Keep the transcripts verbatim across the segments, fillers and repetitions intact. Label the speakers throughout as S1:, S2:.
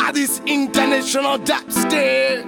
S1: baddest international dap style.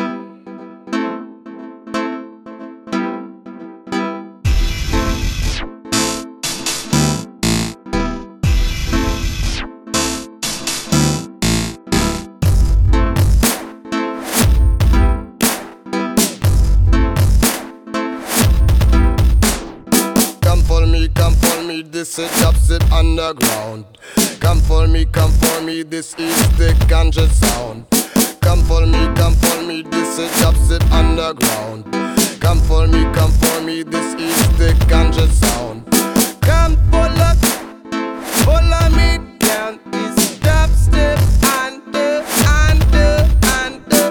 S2: Come for me, come for me, this is Dubstep Underground. Come for me, come for me, this is the ganja sound. Come for me, come for me, this is Dubstep Underground. Come for me, come for me, this is the ganja sound. Come follow, follow me down this dubstep under, under, under.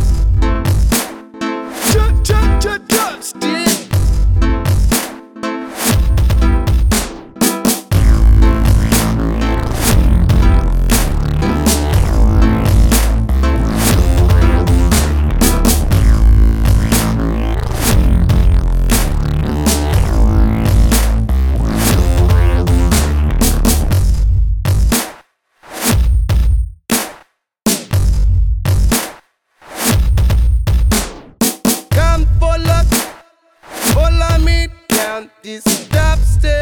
S1: Dubstep.
S2: Follow me down this dubstep.